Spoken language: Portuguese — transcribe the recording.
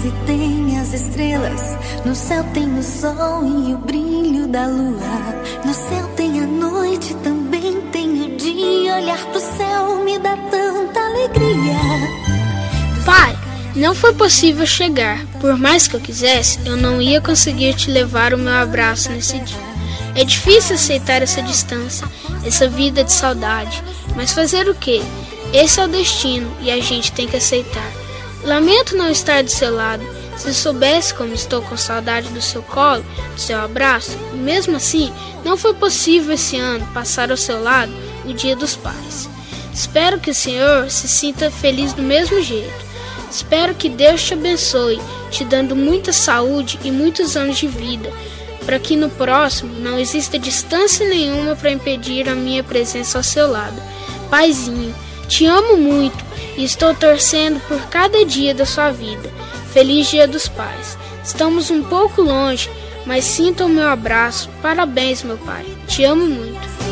e tem as estrelas. No céu tem o sol e o brilho da lua. No céu tem a noite, também tem o dia. Olhar pro céu me dá tanta alegria. Pai, não foi possível chegar. Por mais que eu quisesse, eu não ia conseguir te levar o meu abraço nesse dia. É difícil aceitar essa distância, essa vida de saudade. Mas fazer o quê? Esse é o destino e a gente tem que aceitar. Lamento não estar do seu lado. Se soubesse como estou com saudade do seu colo, do seu abraço, e mesmo assim, não foi possível esse ano passar ao seu lado o Dia dos Pais. Espero que o Senhor se sinta feliz do mesmo jeito. Espero que Deus te abençoe, te dando muita saúde e muitos anos de vida, para que no próximo não exista distância nenhuma para impedir a minha presença ao seu lado. Paizinho, te amo muito e estou torcendo por cada dia da sua vida. Feliz Dia dos Pais. Estamos um pouco longe, mas sinta o meu abraço. Parabéns, meu pai. Te amo muito.